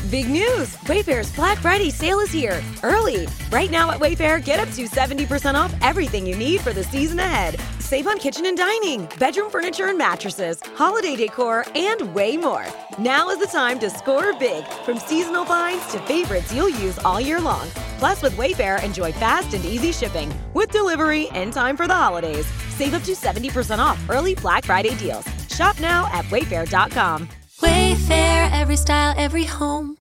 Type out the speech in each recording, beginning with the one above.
Big news! Wayfair's Black Friday sale is here, early. Right now at Wayfair, get up to 70% off everything you need for the season ahead. Save on kitchen and dining, bedroom furniture and mattresses, holiday decor, and way more. Now is the time to score big, from seasonal finds to favorites you'll use all year long. Plus, with Wayfair, enjoy fast and easy shipping, with delivery in time for the holidays. Save up to 70% off early Black Friday deals. Shop now at wayfair.com. Wayfair, every style, every home.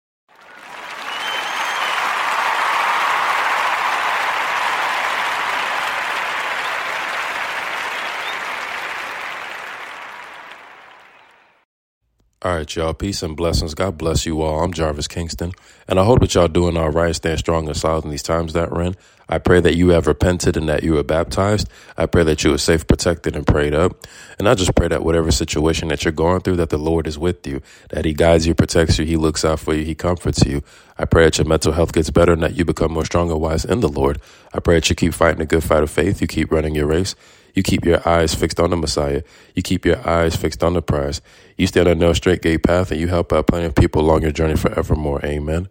All right, y'all. Peace and blessings. God bless you all. I'm Jarvis Kingston, and I hope that y'all doing all right, staying strong and solid in these times that we're in. I pray that you have repented and that you were baptized. I pray that you were safe, protected, and prayed up. And I just pray that whatever situation that you're going through, that the Lord is with you, that he guides you, protects you, he looks out for you, he comforts you. I pray that your mental health gets better and that you become more strong and wise in the Lord. I pray that you keep fighting a good fight of faith. You keep running your race. You keep your eyes fixed on the Messiah. You keep your eyes fixed on the prize. You stand on a straight gate path, and you help out plenty of people along your journey forevermore. Amen.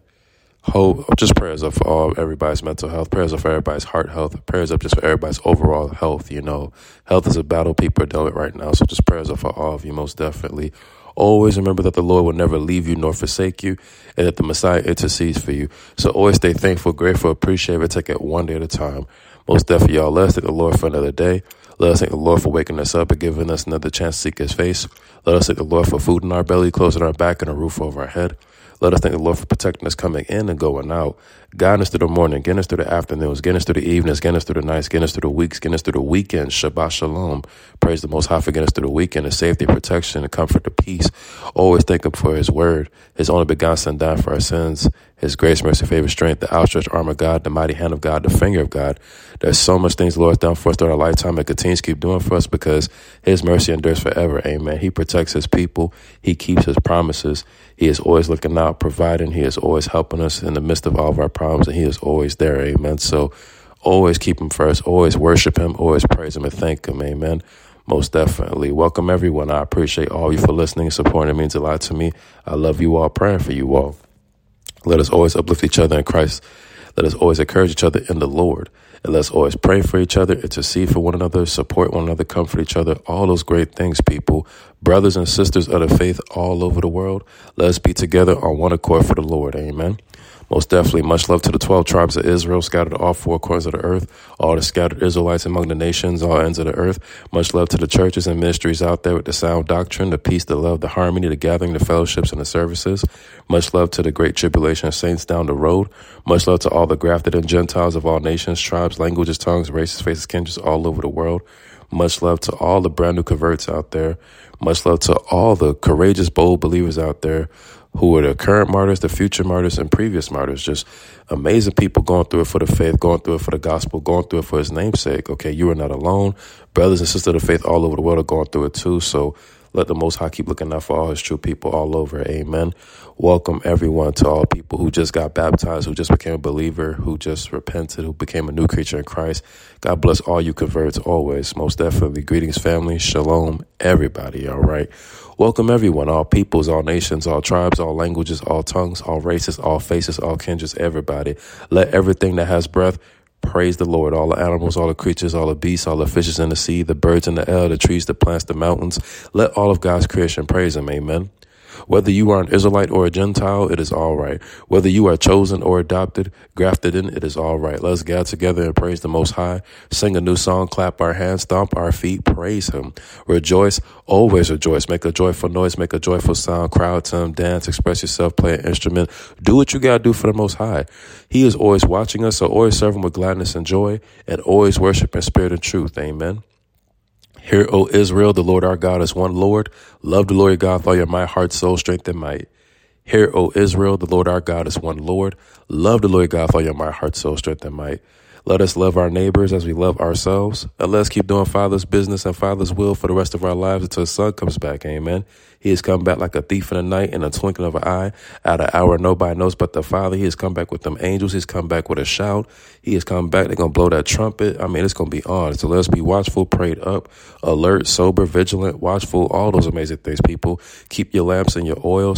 Just prayers up for everybody's mental health. Prayers up for everybody's heart health. Prayers up just for everybody's overall health. You know, health is a battle people are dealing with right now. So just prayers up for all of you, most definitely. Always remember that the Lord will never leave you nor forsake you, and that the Messiah intercedes for you. So always stay thankful, grateful, appreciative, and take it one day at a time. Most definitely, y'all. Let us thank the Lord for another day. Let us thank the Lord for waking us up and giving us another chance to seek his face. Let us thank the Lord for food in our belly, clothes on our back, and a roof over our head. Let us thank the Lord for protecting us coming in and going out, guiding us through the morning, getting us through the afternoons, getting us through the evenings, getting us through the nights, getting us through the weeks, getting us through the weekend. Shabbat shalom. Praise the Most High for getting us through the weekend, and safety, protection, and comfort, and peace. Always thank him for his word, his only begotten Son died for our sins, his grace, mercy, favor, strength, the outstretched arm of God, the mighty hand of God, the finger of God. There's so much things the Lord has done for us throughout our lifetime and continues to keep doing for us because his mercy endures forever. Amen. He protects his people. He keeps his promises. He is always looking out, providing. He is always helping us in the midst of all of our problems, and he is always there. Amen. So always keep him first. Always worship him. Always praise him and thank him. Amen. Most definitely. Welcome, everyone. I appreciate all of you for listening and supporting. It means a lot to me. I love you all. Praying for you all. Let us always uplift each other in Christ. Let us always encourage each other in the Lord. And let's always pray for each other, intercede for one another, support one another, comfort each other. All those great things, people. Brothers and sisters of the faith all over the world. Let us be together on one accord for the Lord. Amen. Most definitely, much love to the 12 tribes of Israel scattered all four corners of the earth, all the scattered Israelites among the nations, all ends of the earth. Much love to the churches and ministries out there with the sound doctrine, the peace, the love, the harmony, the gathering, the fellowships, and the services. Much love to the great tribulation saints down the road. Much love to all the grafted and Gentiles of all nations, tribes, languages, tongues, races, faces, kindreds all over the world. Much love to all the brand new converts out there. Much love to all the courageous, bold believers out there who are the current martyrs, the future martyrs, and previous martyrs. Just amazing people going through it for the faith, going through it for the gospel, going through it for his name's sake. Okay, you are not alone. Brothers and sisters of the faith all over the world are going through it too. So let the Most High keep looking out for all his true people all over. Amen. Welcome, everyone, to all people who just got baptized, who just became a believer, who just repented, who became a new creature in Christ. God bless all you converts always. Most definitely. Greetings, family. Shalom, everybody. All right. Welcome, everyone, all peoples, all nations, all tribes, all languages, all tongues, all races, all faces, all kindreds, everybody. Let everything that has breath praise the Lord. All the animals, all the creatures, all the beasts, all the fishes in the sea, the birds in the air, the trees, the plants, the mountains. Let all of God's creation praise him. Amen. Whether you are an Israelite or a Gentile, it is all right. Whether you are chosen or adopted, grafted in, it is all right. Let's gather together and praise the Most High. Sing a new song, clap our hands, stomp our feet, praise him. Rejoice, always rejoice. Make a joyful noise, make a joyful sound, crowd to him, dance, express yourself, play an instrument. Do what you got to do for the Most High. He is always watching us, so always serve him with gladness and joy, and always worship in spirit and truth. Amen. Hear, O Israel, the Lord our God is one Lord. Love the Lord your God with all your might, heart, soul, strength, and might. Hear, O Israel, the Lord our God is one Lord. Love the Lord your God with all your might, heart, soul, strength, and might. Let us love our neighbors as we love ourselves. And let's keep doing Father's business and Father's will for the rest of our lives until his Son comes back. Amen. He has come back like a thief in the night in a twinkling of an eye. At an hour nobody knows but the Father. He has come back with them angels. He's come back with a shout. He has come back. They're going to blow that trumpet. I mean, it's going to be on. So let's be watchful, prayed up, alert, sober, vigilant, watchful, all those amazing things, people. Keep your lamps and your oils.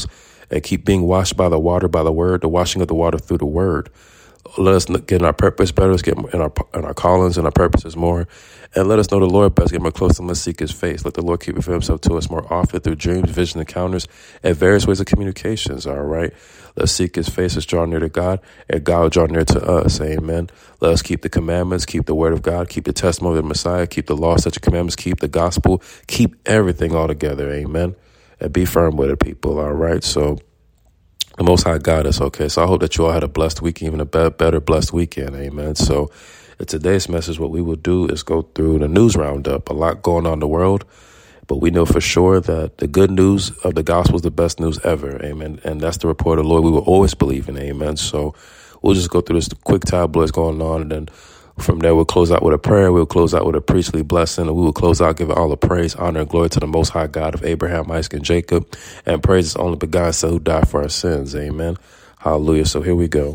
and keep being washed by the water, by the word, the washing of the water through the word. Let us get in our purpose better. Let's get in our callings and our purposes more. And let us know the Lord best. Get more close and let's seek his face. Let the Lord keep revealing himself to us more often through dreams, vision, encounters, and various ways of communications. All right. Let's seek his face. Let's draw near to God, and God will draw near to us. Amen. Let us keep the commandments, keep the word of God, keep the testimony of the Messiah, keep the law, such commandments, keep the gospel, keep everything all together. Amen. And be firm with it, people. All right. So the Most High got us. Okay. So I hope that you all had a blessed week, even a better blessed weekend. Amen. So in today's message, what we will do is go through the news roundup. A lot going on in the world, but we know for sure that the good news of the gospel is the best news ever. Amen. And that's the report of the Lord we will always believe in. Amen. So we'll just go through this quick tableau that's going on. And then from there, we'll close out with a prayer. We'll close out with a priestly blessing. And we will close out giving all the praise, honor, and glory to the Most High God of Abraham, Isaac, and Jacob. And praise his only begotten Son who died for our sins. Amen. Hallelujah. So here we go.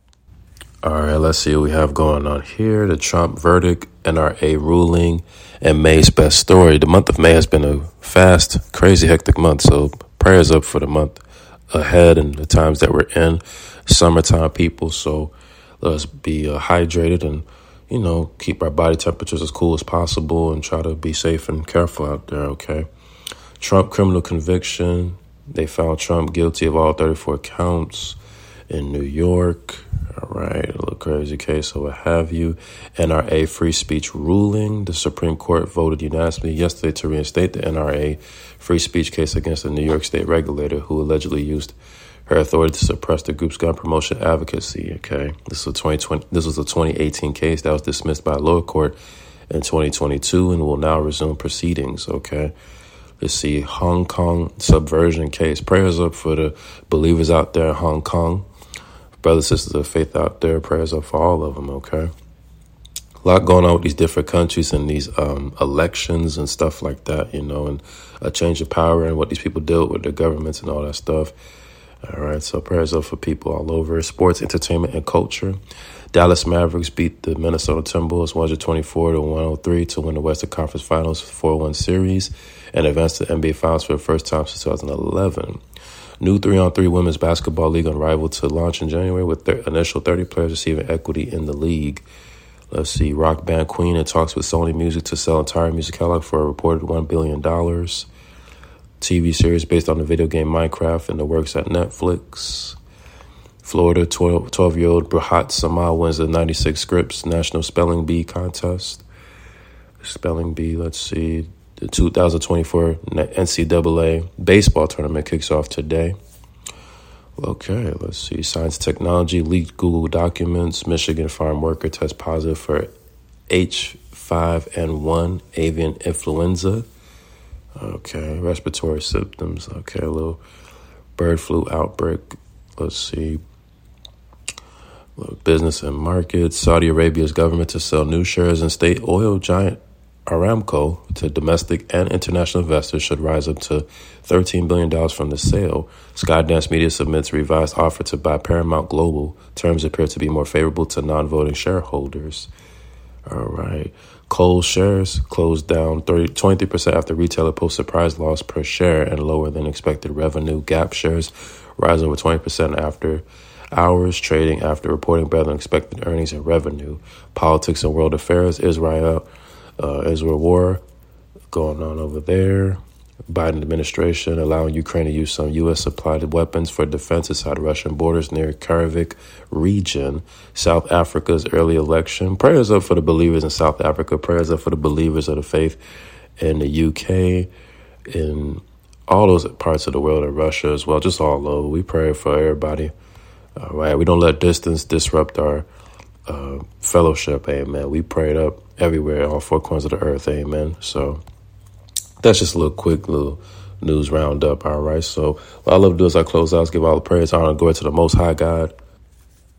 All right, let's see what we have going on here. The Trump verdict, NRA ruling, and May's best story. The month of May has been a fast, crazy, hectic month. So prayers up for the month ahead and the times that we're in. Summertime, people. So let's be hydrated and, keep our body temperatures as cool as possible and try to be safe and careful out there, okay? Trump criminal conviction. They found Trump guilty of all 34 counts in New York. All right, a little crazy case, so what have you. NRA free speech ruling. The Supreme Court voted unanimously yesterday to reinstate the NRA free speech case against the New York state regulator who allegedly used her authority to suppress the group's gun promotion advocacy. Okay, this was a 2018 case that was dismissed by a lower court in 2022 and will now resume proceedings. Okay. Let's see, Hong Kong subversion case. Prayers up for the believers out there in Hong Kong. Brothers, sisters of faith out there, prayers up for all of them, okay? A lot going on with these different countries and these elections and stuff like that, and a change of power and what these people deal with their governments and all that stuff. All right, so prayers up for people all over. Sports, entertainment, and culture. Dallas Mavericks beat the Minnesota Timberwolves 124-103 to win the Western Conference Finals 4-1 series and advance to the NBA Finals for the first time since 2011. New 3-on-3 women's basketball league unrivaled to launch in January with their initial 30 players receiving equity in the league. Let's see, rock band Queen in talks with Sony Music to sell entire music catalog for a reported $1 billion. TV series based on the video game Minecraft in the works at Netflix. Florida 12-year-old Brahat Sama wins the 96 Scripps National Spelling Bee contest. Spelling Bee, let's see. The 2024 NCAA baseball tournament kicks off today. Okay, let's see. Science technology, leaked Google documents. Michigan farm worker tests positive for H5N1 avian influenza. Okay, respiratory symptoms. Okay, a little bird flu outbreak. Let's see. Business and markets. Saudi Arabia's government to sell new shares in state oil giant Aramco to domestic and international investors should rise up to $13 billion from the sale. Skydance Media submits revised offer to buy Paramount Global. Terms appear to be more favorable to non-voting shareholders. All right. Kohl's shares closed down 23% after retailer post surprise loss per share and lower than expected revenue. Gap shares rise over 20% after hours trading after reporting better than expected earnings and revenue. Politics and world affairs. Israel war going on over there. Biden administration allowing Ukraine to use some U.S. supplied weapons for defense inside Russian borders near Kharkiv region. South Africa's early election. Prayers up for the believers in South Africa. Prayers up for the believers of the faith in the UK, in all those parts of the world, in Russia as well, just all over. We pray for everybody. All right, we don't let distance disrupt our fellowship. Amen. We prayed up everywhere, all four corners of the earth. Amen. So that's just a quick news roundup. All right. So what I love to do is I close out, give all the praise, honor, and glory to the Most High God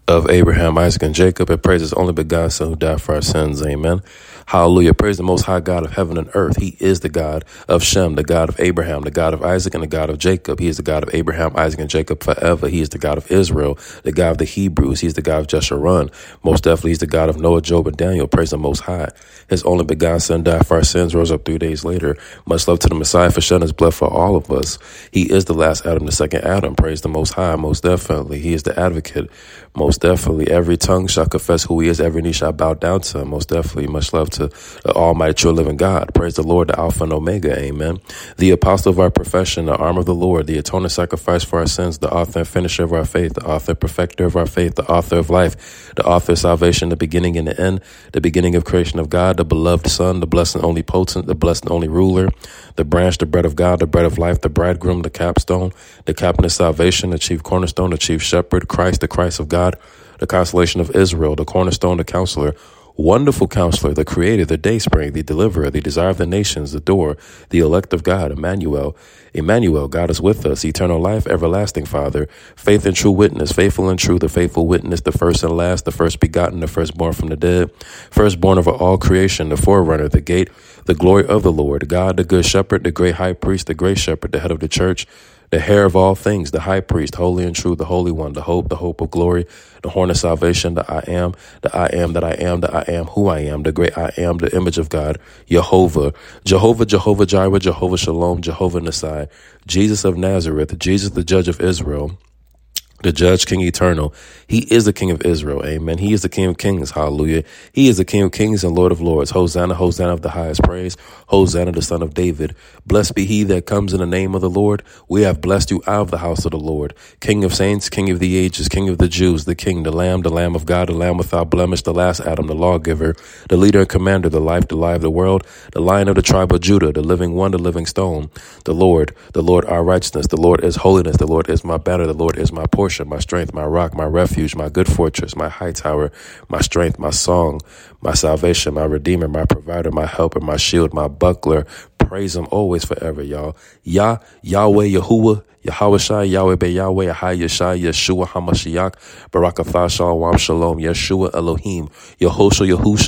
of Abraham, Isaac, and Jacob, and praise his only begotten Son who died for our sins. Amen. Hallelujah. Praise the Most High God of heaven and earth. He is the God of Shem, the God of Abraham, the God of Isaac, and the God of Jacob. He is the God of Abraham, Isaac, and Jacob forever. He is the God of Israel, the God of the Hebrews. He is the God of Jeshurun. Most definitely, he's the God of Noah, Job, and Daniel. Praise the Most High. His only begotten Son died for our sins, rose up 3 days later. Much love to the Messiah for shedding his blood for all of us. He is the last Adam, the second Adam. Praise the Most High. Most definitely. He is the advocate. Most definitely. Every tongue shall confess who he is. Every knee shall bow down to him. Most definitely. Much love to the Almighty, true living God. Praise the Lord, the Alpha and Omega. Amen. The apostle of our profession, the arm of the Lord, the atoning sacrifice for our sins, the author and finisher of our faith, the author and perfecter of our faith, the author of life, the author of salvation, the beginning and the end, the beginning of creation of God, the beloved Son, the blessed and only potent, the blessed and only ruler, the branch, the bread of God, the bread of life, the bridegroom, the capstone, the captain of salvation, the chief cornerstone, the chief shepherd, Christ, the Christ of God, the consolation of Israel, the cornerstone, the counselor, wonderful counselor, the creator, the dayspring, the deliverer, the desire of the nations, the door, the elect of God, Emmanuel. Emmanuel, God is with us, eternal life, everlasting Father, faith and true witness, faithful and true, the faithful witness, the first and last, the first begotten, the firstborn from the dead, firstborn over all creation, the forerunner, the gate, the glory of the Lord, God, the good shepherd, the great high priest, the great shepherd, the head of the church, the heir of all things, the high priest, holy and true, the holy one, the hope of glory, the horn of salvation, the I am, the I am, that I am, the I am who I am, the great I am, the image of God, Jehovah, Jehovah Jireh, Jehovah Shalom, Jehovah Nisai, Jesus of Nazareth, Jesus the judge of Israel, the judge, King eternal. He is the King of Israel. Amen. He is the King of kings. Hallelujah. He is the King of kings and Lord of lords. Hosanna, Hosanna of the highest praise. Hosanna, the Son of David. Blessed be he that comes in the name of the Lord. We have blessed you out of the house of the Lord. King of saints, King of the ages, King of the Jews, the King, the Lamb of God, the Lamb without blemish, the last Adam, the lawgiver, the leader and commander, the life of the world, the Lion of the tribe of Judah, the living one, the living stone, the Lord our righteousness, the Lord is holiness, the Lord is my banner, the Lord is my portion, my strength, my rock, my refuge, my good fortress, my high tower, my strength, my song, my salvation, my redeemer, my provider, my helper, my shield, my buckler. Praise him always forever, y'all. Yahweh, Yahuwah, Yahweh Shai, Yahweh Be Yahweh, Ahai Yeshai, Yeshua HaMashiach, Barakatha Shalom Shalom, Yeshua Elohim, Yehosha,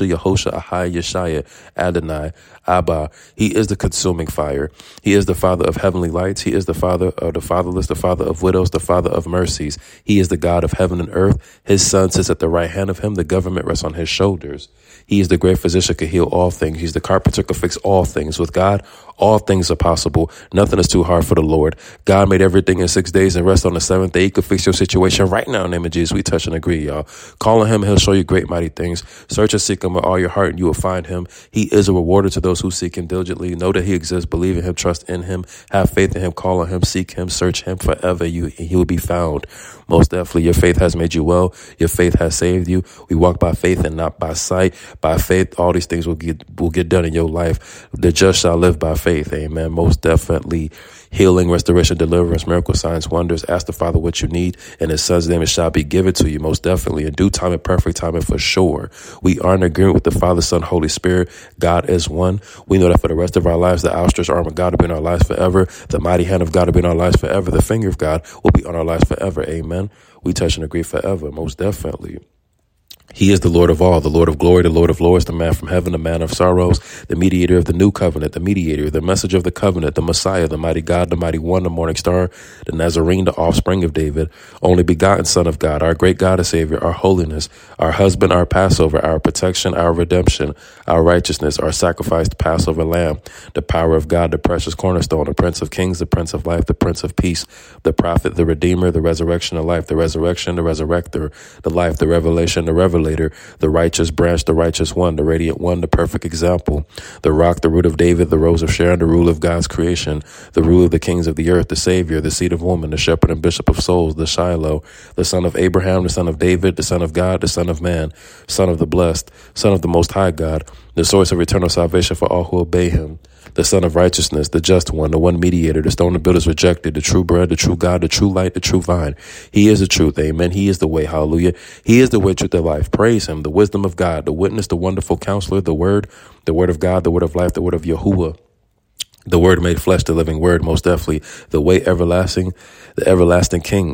Ahai Yeshaya, Adonai, Abba. He is the consuming fire. He is the Father of heavenly lights. He is the Father of the fatherless, the Father of widows, the Father of mercies. He is the God of heaven and earth. His Son sits at the right hand of him. The government rests on his shoulders. He is the great physician, could heal all things. He's the carpenter, could fix all things. With God, all things are possible. Nothing is too hard for the Lord. God made everything in 6 days and rest on the seventh day. He could fix your situation right now in the name of Jesus. We touch and agree, y'all. Call on him, he'll show you great mighty things. Search and seek him with all your heart, and you will find him. He is a rewarder to those who seek him diligently. Know that he exists. Believe in him. Trust in him. Have faith in him. Call on him. Seek him. Search him forever. He will be found. Most definitely, your faith has made you well. Your faith has saved you. We walk by faith and not by sight. By faith, all these things will get done in your life. The just shall live by faith. Amen. Most definitely. Healing, restoration, deliverance, miracle, signs, wonders. Ask the Father what you need, and his Son's name, it shall be given to you, most definitely. In due time and perfect time, and for sure. We are in agreement with the Father, Son, Holy Spirit. God is one. We know that for the rest of our lives, the outstretched arm of God will be in our lives forever. The mighty hand of God will be in our lives forever. The finger of God will be on our lives forever. Amen. We touch and agree forever, most definitely. He is the Lord of all, the Lord of glory, the Lord of lords, the man from heaven, the man of sorrows, the mediator of the new covenant, the mediator, the messenger of the covenant, the Messiah, the mighty God, the mighty one, the morning star, the Nazarene, the offspring of David, only begotten Son of God, our great God and Savior, our holiness, our husband, our Passover, our protection, our redemption, our righteousness, our sacrificed Passover lamb, the power of God, the precious cornerstone, the Prince of kings, the Prince of life, the Prince of peace, the prophet, the redeemer, the resurrection of life, the resurrection, the resurrector, the life, the revelation, the revelator, the righteous branch, the righteous one, the radiant one, the perfect example, the rock, the root of David, the rose of Sharon, the rule of God's creation, the rule of the kings of the earth, the Savior, the seed of woman, the shepherd and bishop of souls, the Shiloh, the son of Abraham, the son of David, the son of God, the son of man, son of the blessed, son of the most high God, the source of eternal salvation for all who obey him, the Son of righteousness, the just one, the one mediator, the stone the builders rejected, the true bread, the true God, the true light, the true vine. He is the truth. Amen. He is the way. Hallelujah. He is the way, truth, and life. Praise him. The wisdom of God, the witness, the wonderful counselor, the word of God, the word of life, the word of Yahuwah. The word made flesh, the living word, most definitely. The way everlasting, the everlasting king,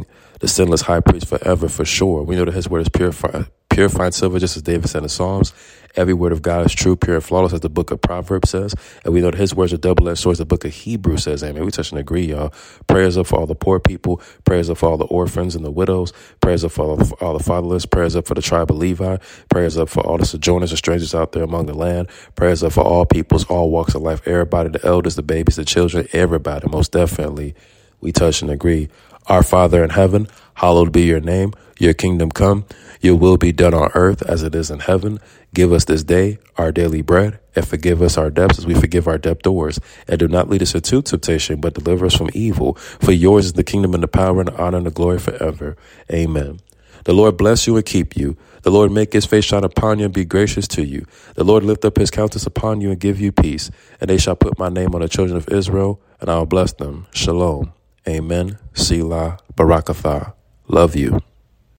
the sinless high priest forever for sure. We know that his word is purifying silver, just as David said in Psalms. Every word of God is true, pure, and flawless, as the book of Proverbs says. And we know that his words are double-edged swords, the book of Hebrews says. Amen. We touch and agree, y'all. Prayers up for all the poor people. Prayers up for all the orphans and the widows. Prayers up for all the fatherless. Prayers up for the tribe of Levi. Prayers up for all the sojourners and strangers out there among the land. Prayers up for all peoples, all walks of life. Everybody, the elders, the babies, the children, everybody. Most definitely, we touch and agree. Our Father in heaven, hallowed be your name. Your kingdom come. Your will be done on earth as it is in heaven. Give us this day our daily bread, and forgive us our debts as we forgive our debtors. And do not lead us into temptation, but deliver us from evil. For yours is the kingdom and the power and the honor and the glory forever. Amen. The Lord bless you and keep you. The Lord make his face shine upon you and be gracious to you. The Lord lift up his countenance upon you and give you peace. And they shall put my name on the children of Israel, and I will bless them. Shalom. Amen. Selah. Barakatha. Love you.